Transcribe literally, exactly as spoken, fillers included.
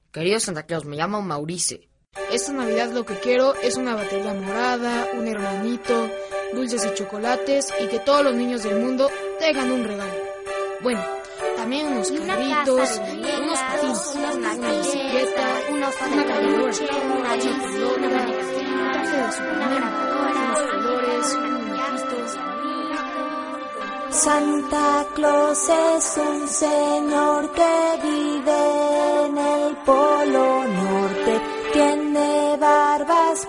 Querido Santa Claus, me llamo Maurice. Esta Navidad lo que quiero es una batería morada, un hermanito, dulces y chocolates y que todos los niños del mundo tengan un regalo. Bueno, también unos carritos, unos patines, una bicicleta, una cargadora, una pelota, un traje de Superman, unos colores, un muñequito. Santa Claus es un señor que vive en el Polo Norte. Tiene barbas